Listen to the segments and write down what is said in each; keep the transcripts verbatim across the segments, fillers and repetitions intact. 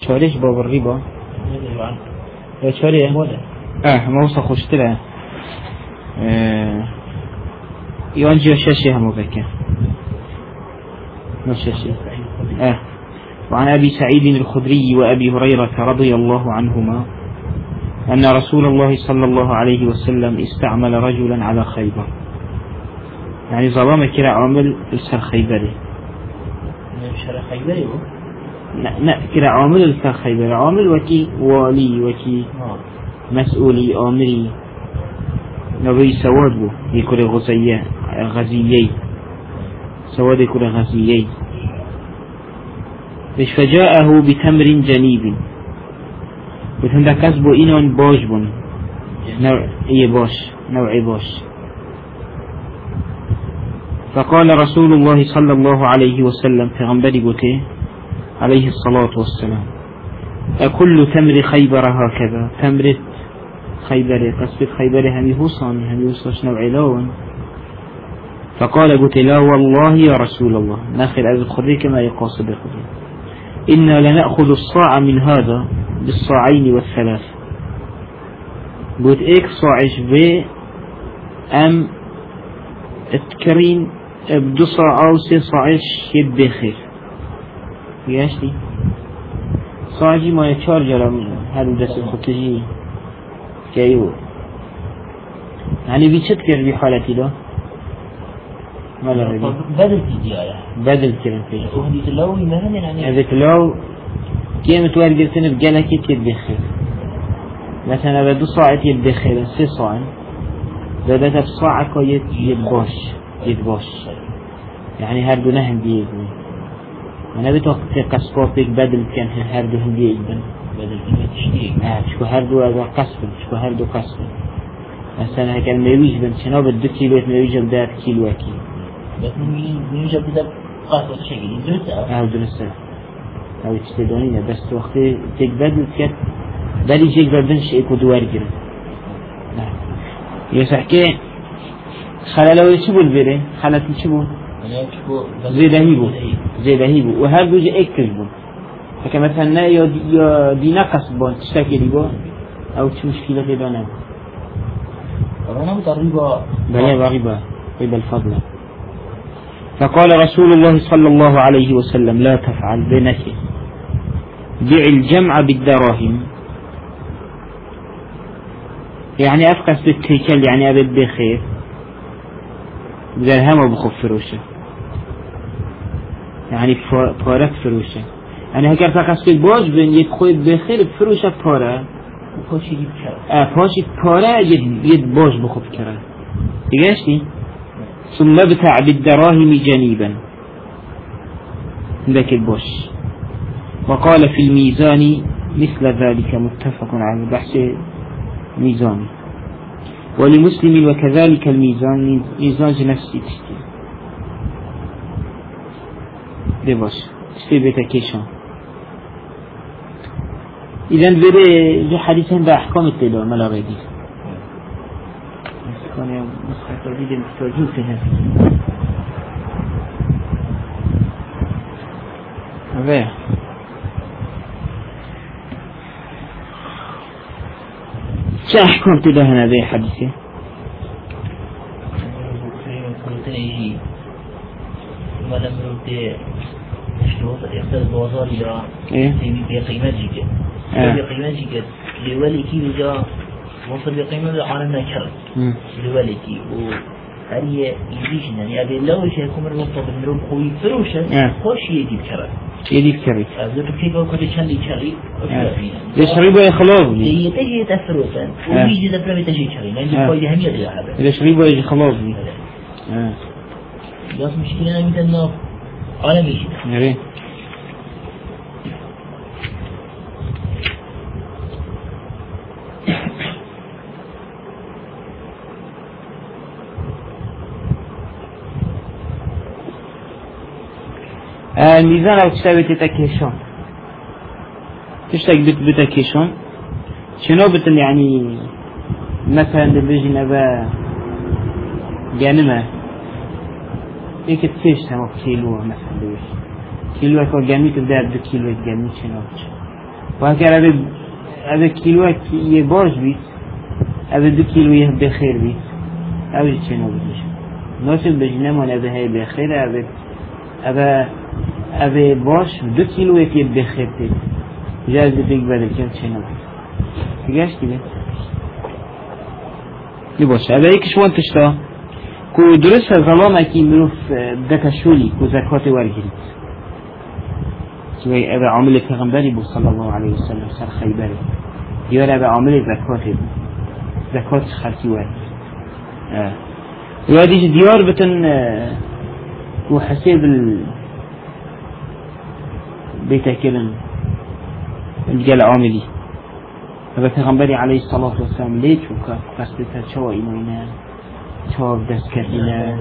چالش باب الربا يا چاله اه ما وصل خشت له اه يانجي شاشي هم بك شاشي اه وعن أبي سعيد الخدري وأبي هريرة رضي الله عنهما أن رسول الله صلى الله عليه وسلم استعمل رجلا على خيبر، يعني ظلام كرا عامل السر خيبري شر خيبري لا كرا عامل السر خيبري، عامل وكي والي وكي مسؤولي آمري نبي سواد بو يكون غزية غزيي سواد يكون غزيي بش فجاءه بتمر جنيب وتندا كسبو إنون باش بون نوع إيه باش نوع باش. فقال رسول الله صلى الله عليه وسلم في غنبري قوته عليه الصلاة والسلام أكل تمر خيبر هكذا؟ تمر خيبر قصبت خيبر همي هوصان همي هوصاش نوع لون. فقال قلت لا والله يا رسول الله ناخذ أبي الخضري كما يقاس بالخضري إنا لنأخذ الصاع من هذا بالصاعين والثلاث. قلت إيك صاعش في أم اتكرين بدو صاع أو سي صاعش يبدي خير ياشتي صاعجي ما يتشار جرم هذا دس الخطجي كيو يعني بيشت كير بحالتي ده ما لا ربي بدل تجيء بدل كير فيه وهذه لو مثلا يعني هذاك لو كيم توارد سنة بجالك يبدي خير مثلا بدو صاع يبدي خير سي صاع بدأت الصاع كويت يتباش يتباش يعني هردو نهم بيجي أنا بتوقف قصباتك بدل كان هردو هم بيجي بدل كلمة تشتري آه شكو هردو هذا قصب شكو هردو قصب مثلا هكذا ميويج بن شنو بدو كيلو ميويج بدات كيلو أكيد بس ميويج بدات قصب شكل درسة آه درسة أو تشتدونينا بس وقت تك بدل كت بدل شيء بدل شيء كدوار جرا يسحكي خلالو يشبو البيرة خلات يشبو زي دهيبو زي دهيبو وهذا جي اكتشبو فكما مثلا يا دي نقص بون تشتكي دي بون او تش مشكلة دي بنا رنا بطريقة بلا ربا ربا الفضل. فقال رسول الله صلى الله عليه وسلم لا تفعل بنكي بيع الجمع بالدراهم، يعني أفقس بالتيكل يعني أبد بخير درهم وبخف فروشه يعني فارق فروشه يعني هكذا فقط بالباج بين يدخل بخير بفروشه فاره پاشی دید کرد اه پاشی پاره يد يد باج بخف كره يجاشني ثم بتاع بالدراهم جنيبا ذاك الباش. وقال في الميزان مثل ذلك متفق على البحث ميزان ولمسلم وكذلك الميزان ميزان نفسي تشتي دي باش تشتي بتكيشان. إذن بري جو حديثين بأحكام التداء ملا غيدي كان يوم نسخة تجديد محتاجين فيها أبيه شو أحكام التداء هنا بي حديثي يجي ما لم يرد شلون يختار البازار إلى بقيمة جيجا بقيمة جيجا لولي كي جا وصل بقيمة العالم نكر لولي كي وهذه يجيش يعني هذا لو شيء يكون مربوط بالنروب خوي فروشة خوش يجيب كره يجيب كره أذكر كيف أقول كل شيء ليشري يشري بيخلاص هي تجي تفروسا ويجي تفرم تجي شري لأن فايدة هم يدري هذا يشري بيجي خلاص بي بس مشكلة أنا مثلا عالمي نري الميزان أو تساوي تتكيشون تشتاق بت بتكيشون شنو بتن يعني مثلا بيجي نبا جانمة هيك تفيش هم كيلو مثلا بيش كيلو أكو جامي تبدأ بدو كيلو جامي شنو و اگر اوه اوه کیلو یه باش بید اوه دو کیلو یه بخیر بید اوه چه نبودش ناسب بجنه من اوه های بخیر اوه اوه اوه باش دو کیلو یه بخیر بید جاز بید بدل کن چه نبود دیگهش دیگه لی باشه اوه ایکش وان تشتا که درست ظلام اکی مروف دکشولی که زکات ورگیرید که اوه عامل پیغمبری بود صلی الله علیه وسلم سر خیبره دیار اوه عامل زکاته بود زکات خلقی ورد واديش ديار بتن وحسيب ال بيتا كلن الجل عاملي هذا پیغمبری علیه الصلاة والسلام ليش وكا قصدتها شو إيمانا شو بدست كردنا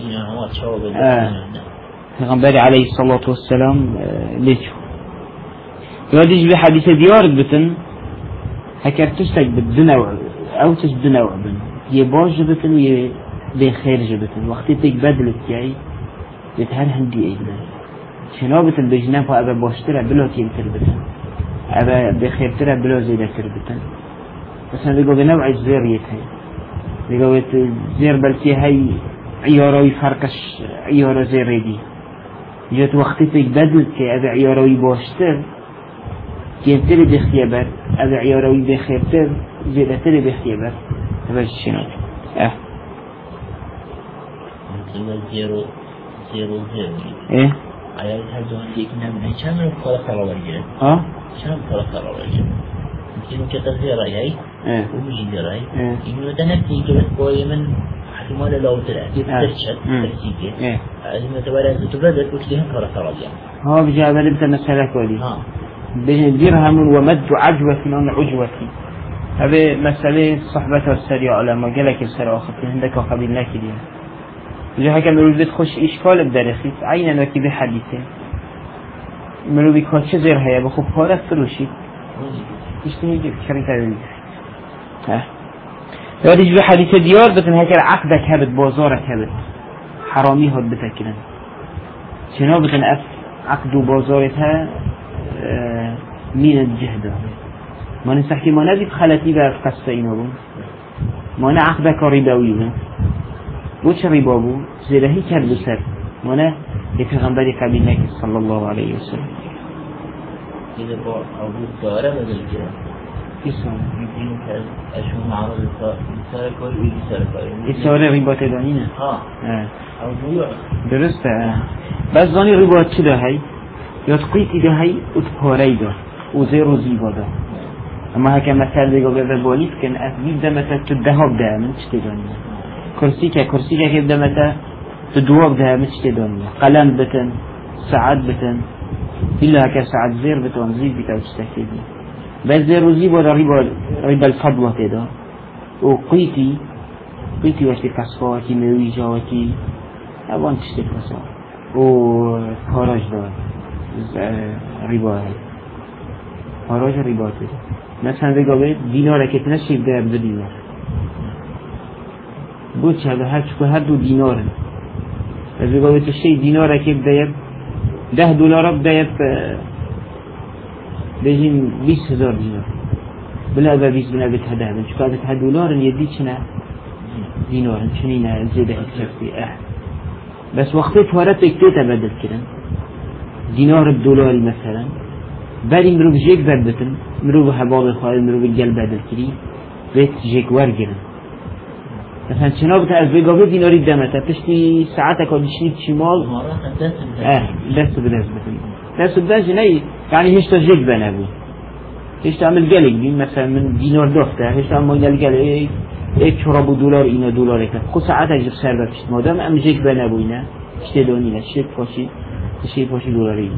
پیغمبری علیه الصلاة والسلام ليش واديش بحديث ديار بتن هكرتشتك بالدنا أو تشدنا وعبن يباج بتن وي بخير جبتن وقتی تک بدلت جایی بتهر هندی ایدن شنا بتن بجنب و ابا باشتره بلا کمتر بتن ابا بخیرتره بلا زیده تر بتن مثلا بگو به نوع زیریت هی بگو زیر بلکی هی عیاراوی فرقش عیارا زیری دی جات وقتی تک بدلت که ابا عیاراوی باشتر کمتر بخیه بر ابا عیاراوی بخیرتر زیده تر بخیه بر ابا شنا اه زیرو زیرو زیرو ايه عیال هر دوان دیگه نمیدن چند رو کار خراب گیره ها چند کار خراب گیره اینو که تغییر رایی ايه و میجی رایی ايه اینو ده نفتی که بس باید من حتمال لاوتره یه ترشد ترسیگه ايه از این متوارد تو بدت وقتی هم کار خراب گیره ها بجا بلی بتا مسئله کلی ها درهم ومد عجوة عن عجوة هذه مسألة صحبة السريع علماء قالك السريع أخذت عندك وقبل لك اليوم جاها كان مروي تخش إشكال بدرخيت عينا وكي بحديثه مروي كاتش زير هيا بخو بارك فروشي اشتني جيب كريتا بيجي ها ياديش بحديث ديار بتن هكذا عقدك هبت بازارك هبت حرامي هاد بتكلن شنو بتن أف عقد بازارتها اه مين الجهده ما نسحكي ما نبي بخلتي بقى في قصة إنه بون ما أنا عقدك ربوي بون وش ربا بو زيرهي كرد سر ما أنا يتغنبري قبيل صلى الله عليه وسلم إذا بقى عبود دارة بدل كده اسمه يدينه كذا أشوف معرض السارة كل ويجي سارة كل السارة ربا تدانينه ها اه أو بيوع درسته اه بس ظاني ربا كده هاي يتقيتي ده هاي وتباري ده وزير وزيبا ده اما هكا مثال بيقو بباليف كان أثبيت ده مثلا تدهاب ده من تشتدانية كرسي كا كرسي كا كيف ده مثلا تدواب ده من تشتدانية قلم بتن ساعات بتن إلا هكا ساعات زير بتن زير بتاو تستكيدي بس زير وزيبا ده ربا ربا الفضوة ده وقيتي قيتي واشتي كسفاكي مويجا وكي أبان تشتد كسا وكاراج ده ربا كاراج ربا ده مثلا بگوید دینار که نشیب ده دو دینار بود چه هر چکو هر دو دیناره از بگوید شی دینار که بده ده دلار بده بجیم بیست هزار دینار بلا با بیست بنا بتهده بن چکو بته دلار یدی چنه دینار چنینه زیده اکتفی اه بس وقتی فارت اکتیتا بدل کردن دینار دلاری مثلا بعدی مرو بجیک بد بتن مرو به حباب خواهد مرو به گل بدل کری بیت جیک ورگرن مثلا چنا بتا از بگاوه دیناری دمته پشتی ساعت کادشنی چیمال اه دست به دست بتن دست به دست نه یعنی هشتا جیک بنابو هشتا عمل گلک بین مثلا من دینار دافته هشتا عمل گل گل ایک چرابو دولار اینا دولاره که خود ساعت اجب سر بپشت مادم ام جیک بنابو اینا شته دانی نه شت پاشی شی پاشی دولاری اینا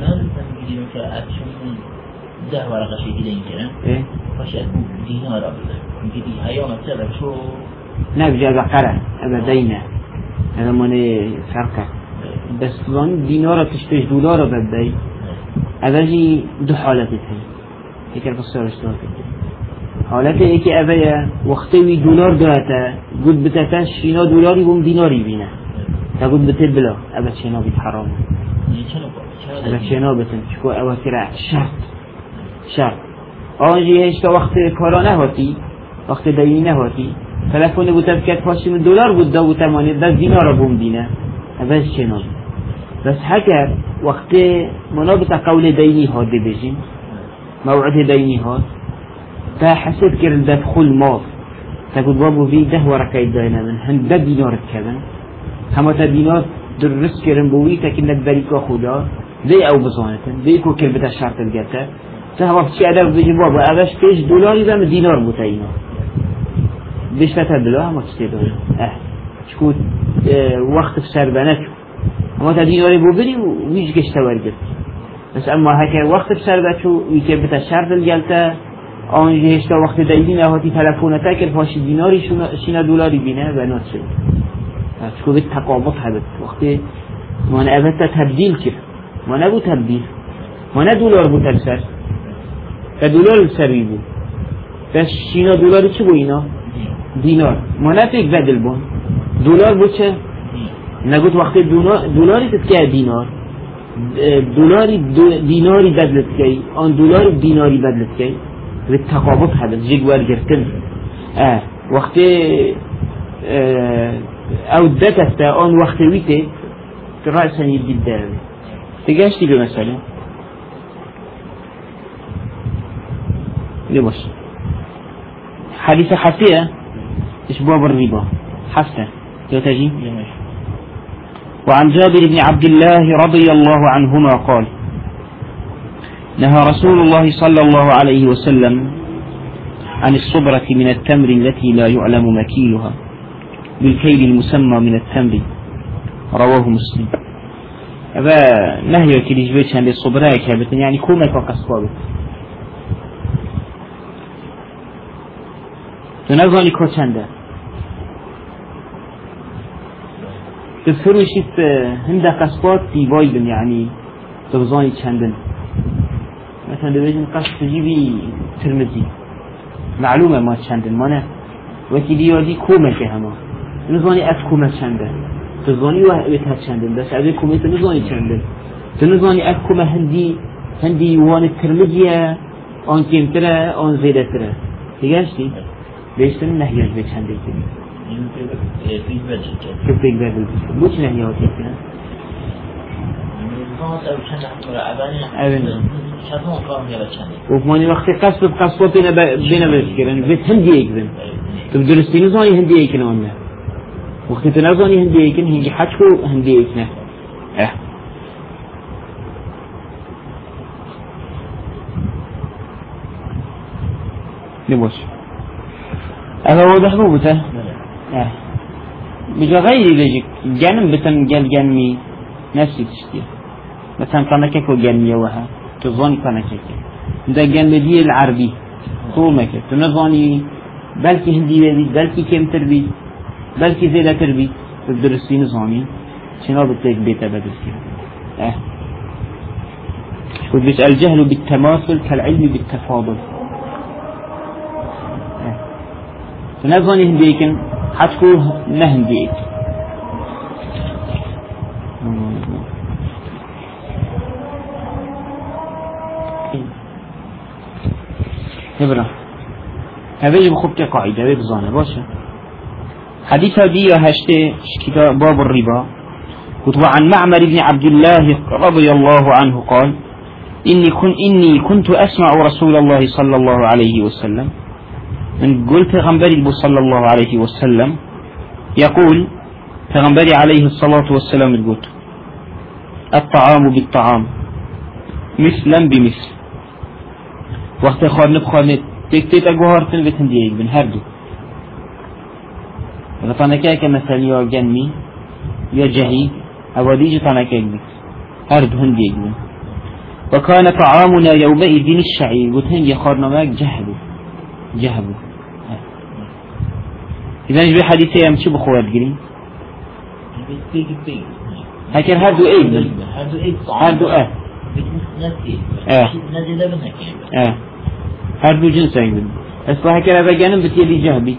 ده ورقة شيء كده يمكن إيه فشل دينار أبدا يمكن دي هيوم تسرق شو نبجا بقرة أبدينا هذا ماني فرقة بس وان دينار تشتري دولار بدي أبجي دو حالات هي هيك الفصل اشتراك حالات هيك أبيا وقتي دولار دهتا قد بتفش شينا دولاري بوم ديناري بينا تقول بتبلا أبد شينا بيتحرم أبد شينا بتن شكو أواتر شرط شرط آنجی هشتا وقت کارا نهاتی وقت دینی نهاتی تلفن بوده بکرد پاشیم دلار بود دا بوده مانید دا دینار بوم دینه بس چنان بس اگر وقت منابط قول دینی ها دی بجیم موعد دینی ها تا حسب کرد دخل ماف تقول بابو في ده ورقه داينا من هند ده دينار كذا هم تا دينار درس كرن بوي تكنك بريكا خدا دي او بزانتن دي كو كلمه الشرط الجتا تهوا في ادب بيجي بابا اواش بيش دولار يزم دينار بوتاينا بيش تا دولار ما تستدل اه شكو اه وقت في سربنك هم تا دينار بوبري ويش كشتا ورجت بس اما هكا وقت في سربچو يكبت الشرط الجتا آنجا هشتا وقت دایدی نهاتی تلفونتا که پاشی دیناری شینا دولاری بینه و نات شد چکو بید تقابط هبت وقتی ما نعبت تبدیل کرد ما نبو تبدیل ما نه دولار بود تلسر و دولار سری بود بس شینا دولاری چه بو اینا؟ دینار ما نه فکر بدل بون دولار بود چه؟ نگوت وقتی دولاری تسکه دینار دولاری دیناری بدلت که آن دولار دیناری بدلت که بالتقابض هذا الجيج وارجرتن اه وقت اه او دكتا اون وقت ويته رأسا يدي الدار تقاش تيجي مثلا لبس حديثة حسية اشباب الربا حسن تجي وعن جابر بن عبد الله رضي الله عنهما قال نهى رسول الله صلى الله عليه وسلم عن الصبرة من التمر التي لا يعلم مكيلها بالكيل المسمى من التمر رواه مسلم أبا نهي كليش بيتش عن الصبرة كابتن يعني كومك وقصبابت تنظني كوشندا تذكروا شيء هندا قصبات في بايدن يعني تغزاني چندن مثلا بيجن قصد تجيبي ترمزي معلومة ما چندن ما نه وكي ديادي كومة كهما نزاني اف كومة چندن تزاني وحبتها چندن بس عبي كومة تنزاني چندن تنزاني اف كومة هندي هندي وان الترمزية آن كمتره آن زيادة تره تيجاشتي بيشتن نهياج بي چنده كده كيف بيك بدل بيشتن بوش نهياج كده وفماني وقتی قصب بقصبات بينا بينا بذكرن بيت هندي يكذن تبدرستي نزاني هندي يكن وانا وقتی تنزاني هندي يكن هنجي حجكو هندي يكنه اه نبوش هذا واضح مو بته اه بجا غيري لجيك جانم بتن جال جانمي نفسي تشتيه مثلا قناكك وجانمية وها تظني قناكك ده جانمي العربي قومك تنظني بلكي هندي بيت بلكي كم تربي بلكي زيادة تربي تدرسي نظامي شنو بتلاقي بيتا بدرس كده اه قلت الجهل بالتماثل كالعلم بالتفاضل اه تنظني هنديكن حتكو نهنديك نبرا هذا يجب خبك قاعدة بيبزانه باشا حديث دي هشته كتاب باب الربا كتب عن معمر بن عبد الله رضي الله عنه قال إني, كن إني كنت أسمع رسول الله صلى الله عليه وسلم من قلت غنبري صلى الله عليه وسلم يقول غنبري عليه الصلاة والسلام قلت الطعام بالطعام مثلا بمثل وقت خارن بخارن تكتيت اگوهارتن بتن ديگ بن هر دو غطانكا كمثلا يا جنمي يا جهيد اواديج طانكا بك هر دو هن ديگ بن وكان طعامنا يومئذ الشعير وتن يخارن ماك جهبو جهبو إذا نجي حديثي أم شو بخوات قرين هكذا هر دو ايه بن هر دو اه اه اه هر دو جنس ايضا اصلا هكذا بجانب بتيلي جهبي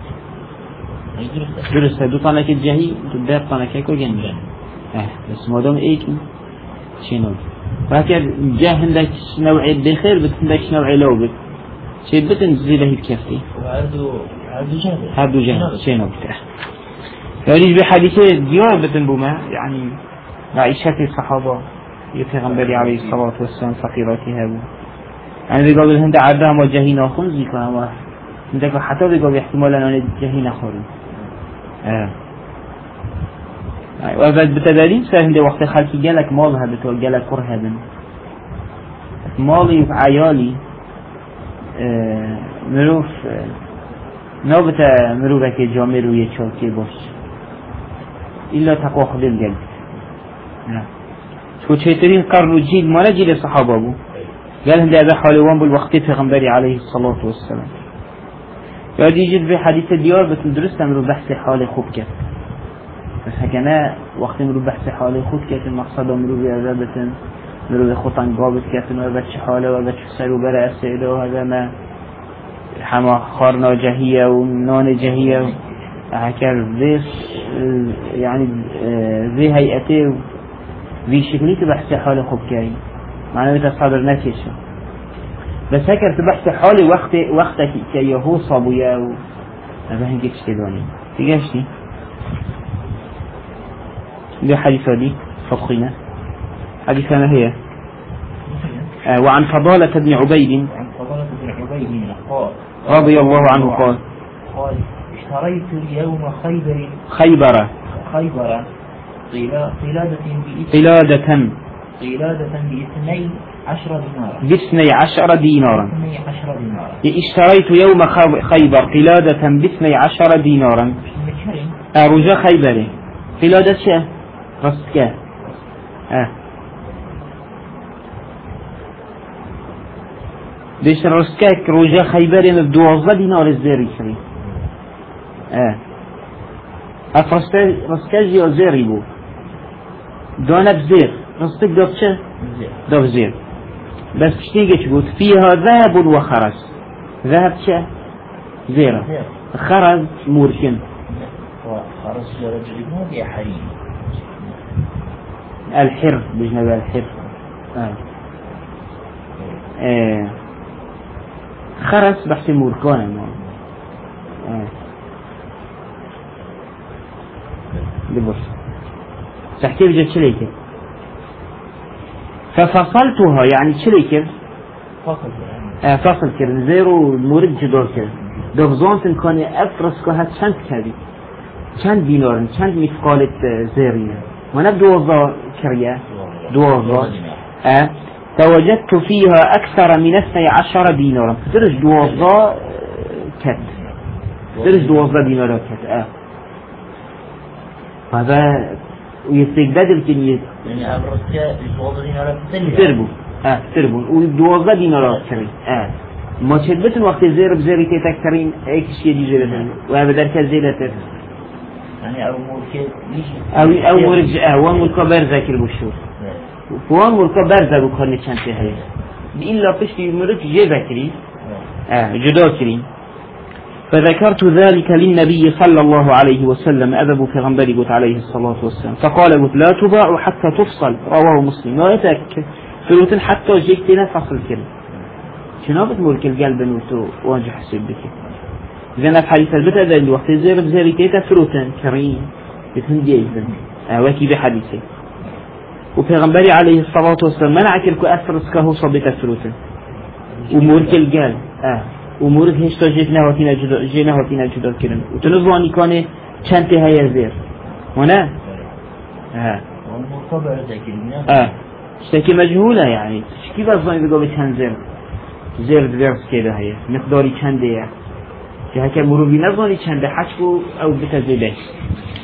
درسته دو طانك الجهي دو دار طانك اكو جنب اه بس مادام ايكن شنو وهكذا جاه عندك نوع بخير بتندك نوع لو بت شيء بتنزل له بكفي وعرضو عرضو جهل هذا جهل شيء نبته يعني بحديث ديار بتنبوما يعني عائشة الصحابة يتغنبري عليه الصلاة والسلام فقيراتي هذا يعني بيقول هند عدها وجهينا خمزي كما عندك حتى بيقول احتمال أن جهينا خوري آه وبعد بتدريب سهند وقت خالتي جالك مال هذا تو جالك كره هذا مالي عيالي آه مروف آه نوبت مروفك جامع روی چاکی باش إلا تقوى خود القلب شو چهترين قرن و جيل ما نجيل صحابه بو قال هنده هذا حالوان بالوقت پیغمبری عليه الصلاة والسلام يادي جد في حديث ديار بتن درست امرو بحث حال خوب كت بس هكذا وقت امرو بحث حال خوب كت المقصد امرو بهذا بتن امرو بخطان قابط كتن و بچ حاله و بچ سرو برع السيده و هذا ما حما خارنا جهية ونان جهية هكذا ذي يعني ذي هيئته ذي شكلي تبحث حال خوب كاين معناه تصادر نكشه بس هكذا تبحث حالي وقت وقتك كي هو صابويا و هذا هنجيك شتيلوني تيجاشتي دي حديثة دي فقينا حديثة ما هي آه وعن فضالة بن عبيد عن فضالة بن عبيد قال رضي الله عنه قال قال اشتريت اليوم خيبر خيبر خيبر قلادة قلادة قلادة باثني عشر دينارا باثني عشر دينارا باثني عشر دينارا اشتريت يوم خيبر قلادة باثني عشر دينارا أرجى خيبر قلادة شيء رسكة آه ديش رسكة رجى خيبر بدوازة دينار الزيري شري آه أفرسته رسكة جي زيري بو دانا بزير رسكة داب شيء داب زير بس تيجي تقول فيها ذهب وخرز ذهب شيء زيرة خرز موركن خرز رجل يا حريم الحر بجنب الحر آه. آه. خرز بحث موركان آه. لبس تحكي بجد شليكه ففصلتها يعني شليكه فصل آه فصل كرن زيرو مورد جدار كرن دفزانت كان افرس كها چند كبي چند دينار چند مثقالة زيرية ونبدو دوازة كريا دوازة آه فوجدت فيها أكثر من اثني عشر دينارا فترج دوازة كت فترج دوازة دينارا كت آه هذا ويستجدد الكنية يعني أبرزك دوازة دينارا تربو آه تربو ودوازة دينارا كري آه ما شدبتن وقت زير بزيري تكترين ايك شيء دي جلتن وهذا درك زيلتر يعني أو مورك أو أو مورك آه وان مورك برزة كل بشور وان مورك برزة بكون نشانته هاي إلا بشي مورك جذا كري آه جدا كري فذكرت ذلك للنبي صلى الله عليه وسلم أذب في غنبري قلت عليه الصلاة والسلام فقال قلت لا تباع حتى تفصل رواه مسلم لا يتأكد فلوتن حتى جيكتنا فصل كري شنو بتملك القلب نوتو واجه حسب بك إذا في حديث البتة ذا الوقت زير بزير كيتا فروتن كريم يتهندي إذن أواكي بحديثه وبيغنبري عليه الصلاة والسلام منع كلكو أثرس كهو صبت فروتن ومورك القلب آه ومورك هشتا جينا هاتينا جدا جينا هاتينا جدا كرن وتنظواني كان چنته هيا زير هنا آه والمرتبع ذاكرين آه اشتكي مجهولة يعني كيف أظن بقى بتهن زير زير درس كده هي مقداري چنده که هکه مروبی نزانی چنده حشو او بتزیده